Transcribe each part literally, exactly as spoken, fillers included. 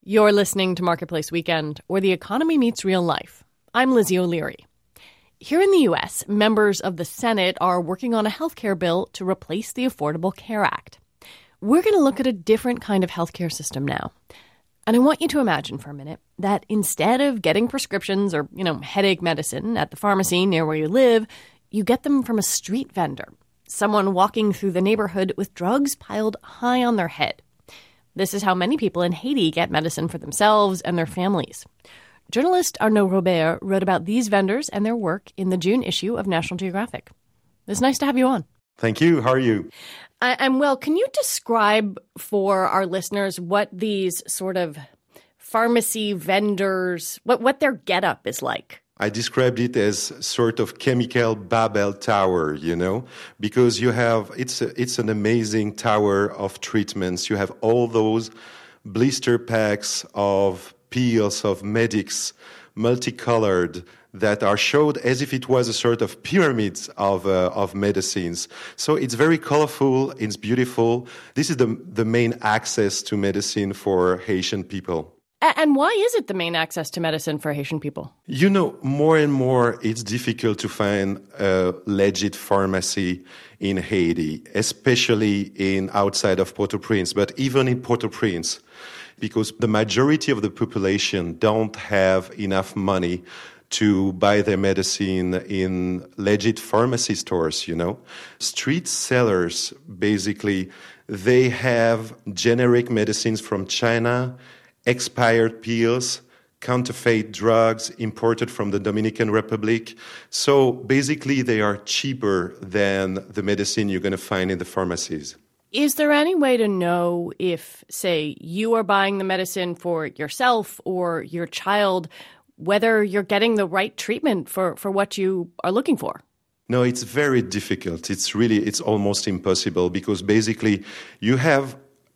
You're listening to Marketplace Weekend, where the economy meets real life. I'm Lizzie O'Leary. Here in the U S, members of the Senate are working on a healthcare bill to replace the Affordable Care Act. We're going to look at a different kind of healthcare system now. And I want you to imagine for a minute that instead of getting prescriptions or, you know, headache medicine at the pharmacy near where you live, you get them from a street vendor, someone walking through the neighborhood with drugs piled high on their head. This is how many people in Haiti get medicine for themselves and their families. Journalist Arnaud Robert wrote about these vendors and their work in the June issue of National Geographic. It's nice to have you on. Thank you. How are you? I- I'm well. Can you describe for our listeners what these sort of pharmacy vendors, what, what their getup is like? I described it as sort of chemical Babel tower, you know, because you have, it's a, it's an amazing tower of treatments. You have all those blister packs of pills, of medics, multicolored, that are showed as if it was a sort of pyramid of uh, of medicines. So it's very colorful, it's beautiful. This is the the main access to medicine for Haitian people. And why is it the main access to medicine for Haitian people? You know, more and more it's difficult to find a legit pharmacy in Haiti, especially in outside of Port-au-Prince, but even in Port-au-Prince, because the majority of the population don't have enough money to buy their medicine in legit pharmacy stores, you know. Street sellers, basically, they have generic medicines from China, expired pills, counterfeit drugs imported from the Dominican Republic. So basically, they are cheaper than the medicine you're going to find in the pharmacies. Is there any way to know if, say, you are buying the medicine for yourself or your child, whether you're getting the right treatment for, for what you are looking for? No, it's very difficult. It's really, it's almost impossible because basically you have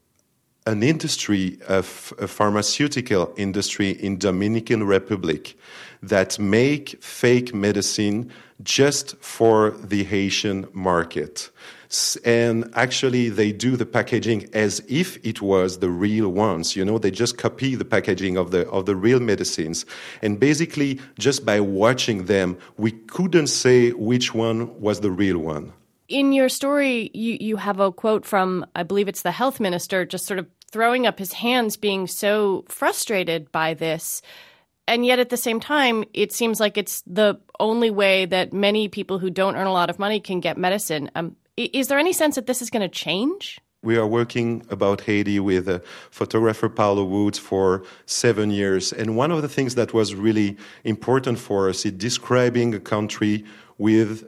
an industry, of a pharmaceutical industry in Dominican Republic that make fake medicine just for the Haitian market. And actually, they do the packaging as if it was the real ones. You know, they just copy the packaging of the of the real medicines. And basically, just by watching them, we couldn't say which one was the real one. In your story, you, you have a quote from, I believe it's the health minister, just sort of throwing up his hands, being so frustrated by this. And yet at the same time, it seems like it's the only way that many people who don't earn a lot of money can get medicine. Um, is there any sense that this is going to change? We are working about Haiti with uh, photographer Paulo Woods for seven years. And one of the things that was really important for us is describing a country with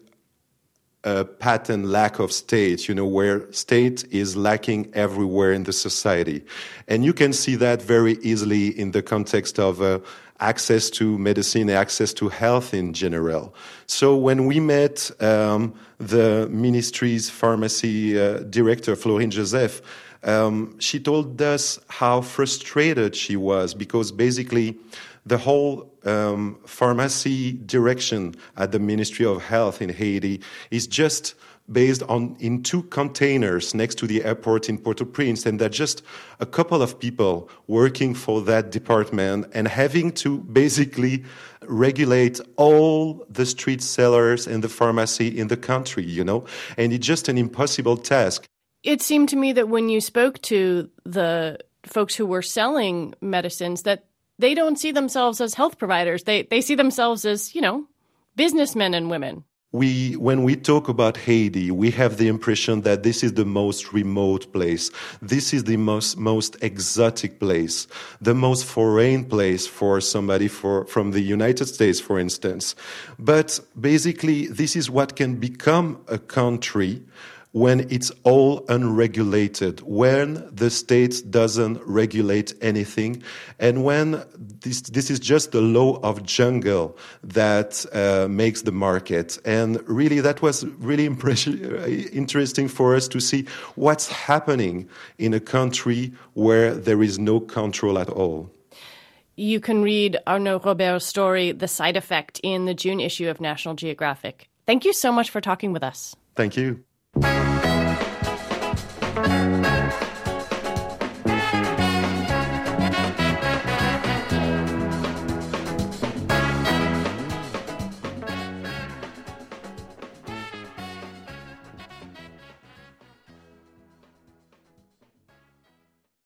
a patent lack of state, you know, where state is lacking everywhere in the society. And you can see that very easily in the context of uh, access to medicine, access to health in general. So when we met um, the ministry's pharmacy uh, director, Florine Joseph, um, she told us how frustrated she was because basically the whole um, pharmacy direction at the Ministry of Health in Haiti is just based on in two containers next to the airport in Port-au-Prince, and that just a couple of people working for that department and having to basically regulate all the street sellers and the pharmacy in the country, you know, and it's just an impossible task. It seemed to me that when you spoke to the folks who were selling medicines, that they don't see themselves as health providers. They they see themselves as, you know, businessmen and women. We, when we talk about Haiti, we have the impression that this is the most remote place. This is the most, most exotic place, the most foreign place for somebody for, from the United States, for instance. But basically, this is what can become a country when it's all unregulated, when the state doesn't regulate anything, and when this this is just the law of jungle that uh, makes the market. And really, that was really impression, interesting for us to see what's happening in a country where there is no control at all. You can read Arnaud Robert's story, The Side Effect, in the June issue of National Geographic. Thank you so much for talking with us. Thank you.